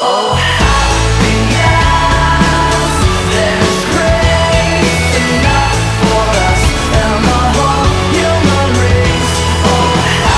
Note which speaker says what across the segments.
Speaker 1: Oh, happiness, there's grace enough for us and the whole human race. Oh,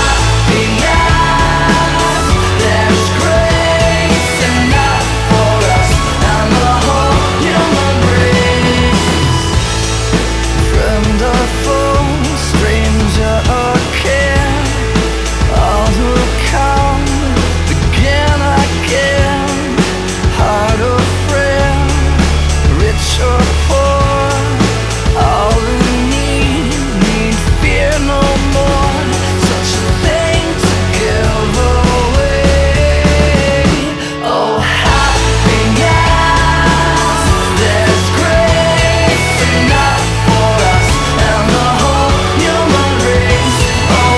Speaker 1: happiness, there's grace enough for us and the whole human race. Friend or foe, stranger or kin, all who come begin again. Heart or friend, rich or poor, all who need fear no more. Such a thing to give away. Oh, happiness, there's grace enough for us and the whole human race. Oh,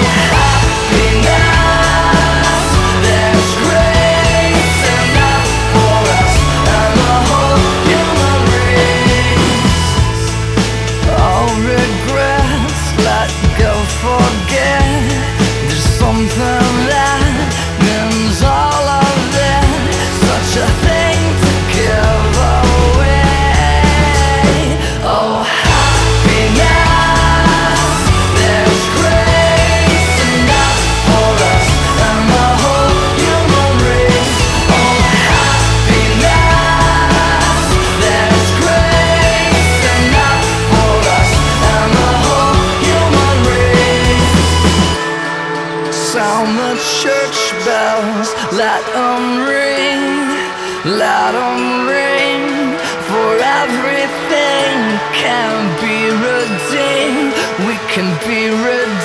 Speaker 1: happiness, there's grace enough for us and the whole human race. All regrets, let go, forget. There's something that means all of it. Such a thing to give away. Oh, happiness, there's grace enough for us and the whole human race. Oh, happiness, there's grace enough for us and the whole human race. Sound the church bells, let 'em ring, let 'em ring. For everything can be redeemed, we can be redeemed.